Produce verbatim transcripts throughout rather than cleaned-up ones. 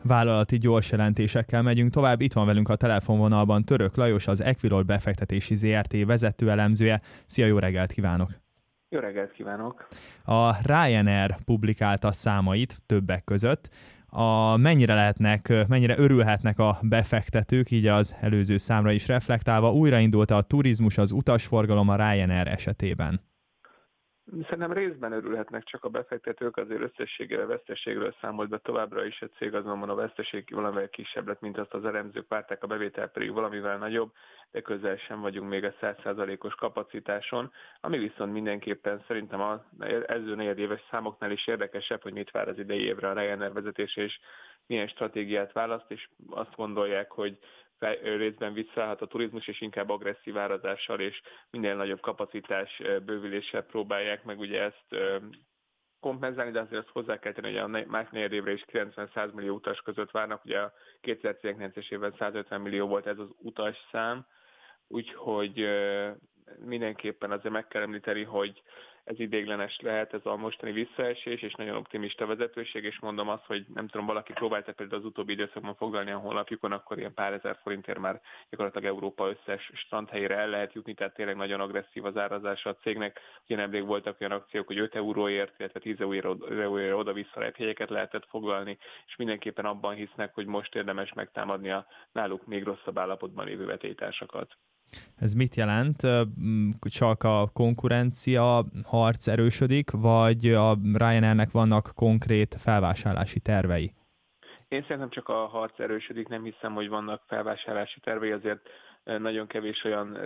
vállalati gyors jelentésekkel megyünk tovább. Itt van velünk a telefonvonalban Török Lajos, az Equilor befektetési zé er té vezető elemzője. Szia, jó reggelt kívánok! Jó reggelt kívánok! A Ryanair publikálta számait többek között. A, mennyire lehetnek, mennyire örülhetnek a befektetők, így az előző számra is reflektálva, újraindult a turizmus, az utasforgalom a Ryanair esetében? Szerintem részben örülhetnek csak a befektetők, azért összességével veszteségről számolt be továbbra is a cég, azonban a veszteség valamivel kisebb lett, mint azt az elemzők várták, a bevétel pedig valamivel nagyobb, de közel sem vagyunk még a száz százalékos kapacitáson, ami viszont mindenképpen szerintem az előző negyedéves számoknál is érdekesebb, hogy mit vár az idei évre a Ryanair vezetése, és milyen stratégiát választ, és azt gondolják, hogy részben visszaállhat a turizmus, és inkább agresszív árazással és minél nagyobb kapacitás bővüléssel próbálják meg ugye ezt kompenzálni, de azért azt hozzá kell tenni, hogy a más negyedévre is kilencven-száz millió utas között várnak, ugye a kétezer-tizenkilences évben százötven millió volt ez az utasszám, úgyhogy mindenképpen azért meg kell említeni, hogy ez ideiglenes lehet, ez a mostani visszaesés, és nagyon optimista vezetőség, és mondom azt, hogy nem tudom, valaki próbálta például az utóbbi időszakban foglalni a honlapjukon, akkor ilyen pár ezer forintért már gyakorlatilag Európa összes strandhelyére el lehet jutni, tehát tényleg nagyon agresszív az árazása a cégnek. Ugye nemrég voltak olyan akciók, hogy öt euróért, illetve tíz euróért oda-vissza lehet helyeket lehetett foglalni, és mindenképpen abban hisznek, hogy most érdemes megtámadni a náluk még rosszabb állapotban lévő vetélytársakat. Ez mit jelent? Csak a konkurencia harc erősödik, vagy a Ryanairnek vannak konkrét felvásárlási tervei? Én szerintem csak a harc erősödik, nem hiszem, hogy vannak felvásárlási tervei, azért nagyon kevés olyan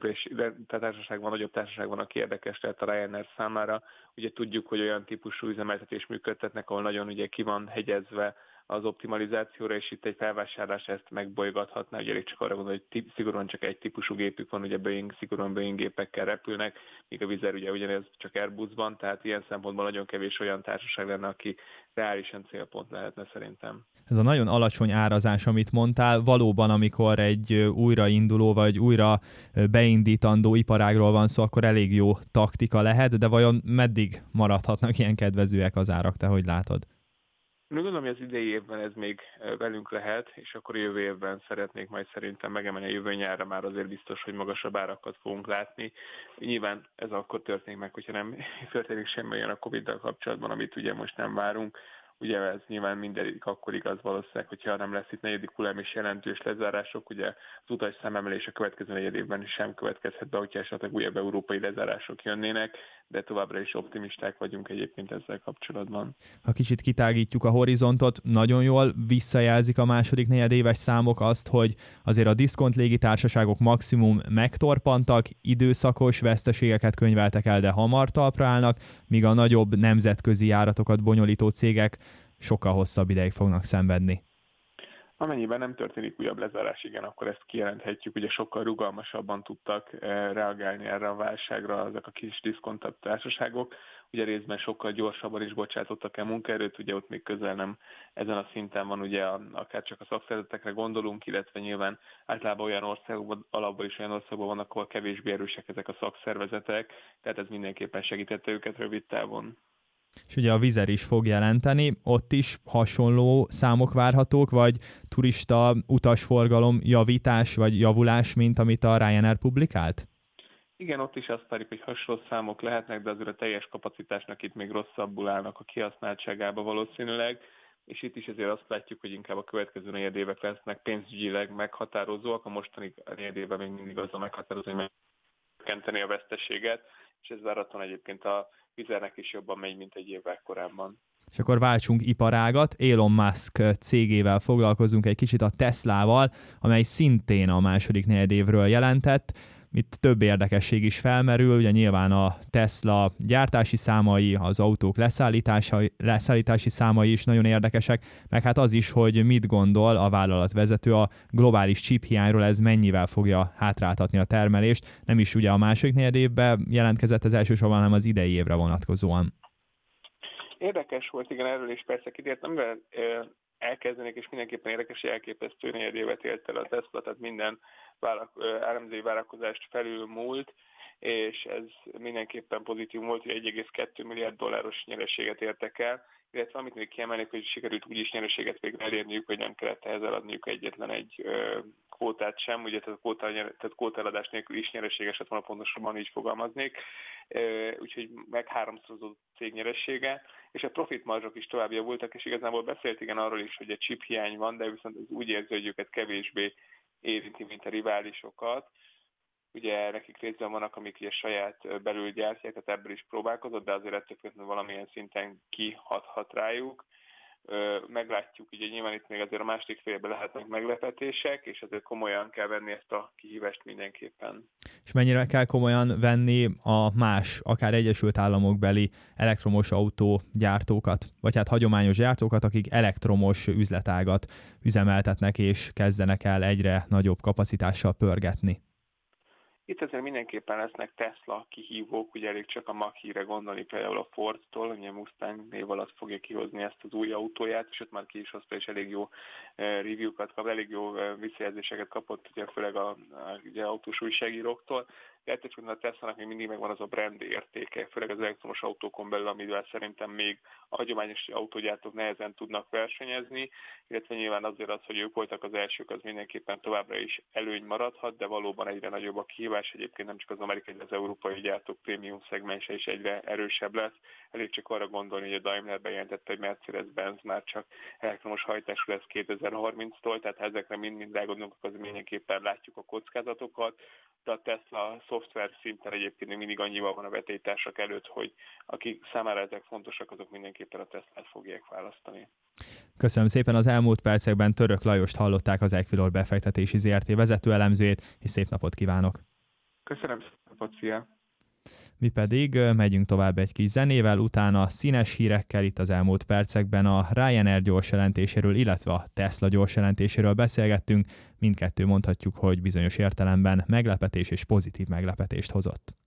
társaság van, nagyobb társaság van, aki érdekes lehet a Ryanair számára. Ugye tudjuk, hogy olyan típusú üzemeltetést működtetnek, ahol nagyon ugye ki van hegyezve az optimalizációra, és itt egy felvásárlás ezt megbolygathatná, ugye elég csak arra gondolni, hogy szigorúan csak egy típusú gépük van, ugye Boeing, szigorúan Boeing gépekkel repülnek, míg a Wizz Air ugye ugyanez csak Airbusban, tehát ilyen szempontból nagyon kevés olyan társaság lenne, aki reálisan célpont lehetne szerintem. Ez a nagyon alacsony árazás, amit mondtál, valóban amikor egy újrainduló vagy újra beindítandó iparágról van szó, akkor elég jó taktika lehet, de vajon meddig maradhatnak ilyen kedvezőek az árak, te hogy látod? Gondolom, hogy az idei évben ez még velünk lehet, és akkor jövő évben szeretnék majd szerintem megemelni, a jövő nyárra már azért biztos, hogy magasabb árakat fogunk látni. Nyilván ez akkor történik meg, hogyha nem történik semmi olyan a Covid-dal kapcsolatban, amit ugye most nem várunk. Ugye ez nyilván mindegyik akkor igaz valószínűleg, hogyha nem lesz itt negyedik hullám és jelentős lezárások, ugye az utas számemelés a következő negyed évben sem következhet be, hogyha esetleg újabb európai lezárások jönnének, de továbbra is optimisták vagyunk egyébként ezzel kapcsolatban. Ha kicsit kitágítjuk a horizontot, nagyon jól visszajelzik a második negyedéves számok azt, hogy azért a diszkont légitársaságok maximum megtorpantak, időszakos veszteségeket könyveltek el, de hamar talpra állnak, míg a nagyobb nemzetközi járatokat bonyolító cégek sokkal hosszabb ideig fognak szenvedni. Amennyiben nem történik újabb lezárás, igen, akkor ezt kijelenthetjük, ugye sokkal rugalmasabban tudtak reagálni erre a válságra ezek a kis diszkontabb társaságok, ugye részben sokkal gyorsabban is bocsátottak el munkaerőt, ugye ott még közel nem ezen a szinten van, ugye akár csak a szakszervezetekre gondolunk, illetve nyilván általában olyan országokban, alapból is olyan országokban vannak, ahol kevésbé erősek ezek a szakszervezetek, tehát ez mindenképpen segítette őket rövid távon. És ugye a Wizz Air is fog jelenteni, ott is hasonló számok várhatók, vagy turista utasforgalom javítás vagy javulás, mint amit a Ryanair publikált? Igen, ott is azt várjuk, hogy hasonló számok lehetnek, de azért a teljes kapacitásnak itt még rosszabbul állnak a kihasználtságába valószínűleg, és itt is azért azt látjuk, hogy inkább a következő negyedévek lesznek pénzügyileg meghatározóak, a mostani negyedévben még mindig az a meghatározó, hogy megkenteni a veszteséget, és ez várhatóan egyébként a Wizz Airnek is jobban megy, mint egy évvel korábban. És akkor váltsunk iparágat, Elon Musk cégével foglalkozunk egy kicsit, a Teslával, amely szintén a második negyedévről jelentett. Itt több érdekesség is felmerül, ugye nyilván a Tesla gyártási számai, az autók leszállítási számai is nagyon érdekesek, meg hát az is, hogy mit gondol a vállalatvezető a globális chip hiányról, ez mennyivel fogja hátráltatni a termelést. Nem is ugye a második negyedévben jelentkezett az elsősorban, hanem az idei évre vonatkozóan. Érdekes volt, igen, erről is persze kidért, amivel elkezdenék, és mindenképpen érdekes, hogy elképesztő negyedévet élt el a Tesla, tehát minden elemzői várakozást felül múlt, és ez mindenképpen pozitív volt, hogy egy egész kettő milliárd dolláros nyereséget értek el, illetve amit még kiemelnék, hogy sikerült úgy is nyereséget végre elérniük, hogy nem kellett ehhez eladniuk egyetlen egy ö, kvótát sem, ugye tehát, kvóta, tehát kvótaeladás nélkül is nyereséges lett volna, pontosabban így fogalmaznék, ö, úgyhogy meg háromszorozott cég nyeressége, és a profit marzsok is tovább javultak, és igazából beszélt igen arról is, hogy a chip hiány van, de viszont ez úgy érzi, hogy őket kevésbé érinti, mint a riválisokat. Ugye nekik részben vannak, amik ugye saját belül gyártják, tehát ebből is próbálkozott, de azért ettől függetlenül valamilyen szinten kihathat rájuk. Meglátjuk, ugye nyilván itt még azért a második félben lehetnek meglepetések, és azért komolyan kell venni ezt a kihívást mindenképpen. És mennyire kell komolyan venni a más, akár Egyesült Államok beli elektromos autógyártókat, vagy hát hagyományos gyártókat, akik elektromos üzletágat üzemeltetnek, és kezdenek el egyre nagyobb kapacitással pörgetni? Itt azért mindenképpen lesznek Tesla kihívók, ugye elég csak a Mach-E-re gondolni, például a Fordtól, ugye Mustang név alatt fogja kihozni ezt az új autóját, és ott már ki is hozta, és elég jó review-kat kap, elég jó visszajelzéseket kapott, ugye főleg a, a ugye, autós újságíróktól. De ettől a Tesla-nak még mindig megvan az a brand értéke, főleg az elektromos autókon belül, amivel szerintem még a hagyományos autógyártók nehezen tudnak versenyezni, illetve nyilván azért az, hogy ők voltak az elsők, az mindenképpen továbbra is előny maradhat, de valóban egyre nagyobb a kihívás. Egyébként nem csak az amerikai, de az európai gyártók prémium szegmense is egyre erősebb lesz. Elég csak arra gondolni, hogy a Daimler bejelentette, hogy Mercedes-Benz már csak elektromos hajtású lesz kétezer-harminctól, tehát ha ezekre mind-mind elgondolunk, akkor mindenképpen látjuk a kockázatokat, de a Tesla szoftver szinten egyébként még mindig annyival van a vetélytársak előtt, hogy akik számára ezek fontosak, azok mindenképpen a Teslát fogják választani. Köszönöm szépen, az elmúlt percekben Török Lajost hallották, az Equilor befektetési zé er té vezető elemzőjét, és szép napot kívánok! Köszönöm, szép napot, szia! Mi pedig megyünk tovább egy kis zenével, utána színes hírekkel itt az elmúlt percekben a Ryanair gyors jelentéséről, illetve a Tesla gyors jelentéséről beszélgettünk. Mindkettő mondhatjuk, hogy bizonyos értelemben meglepetés és pozitív meglepetést hozott.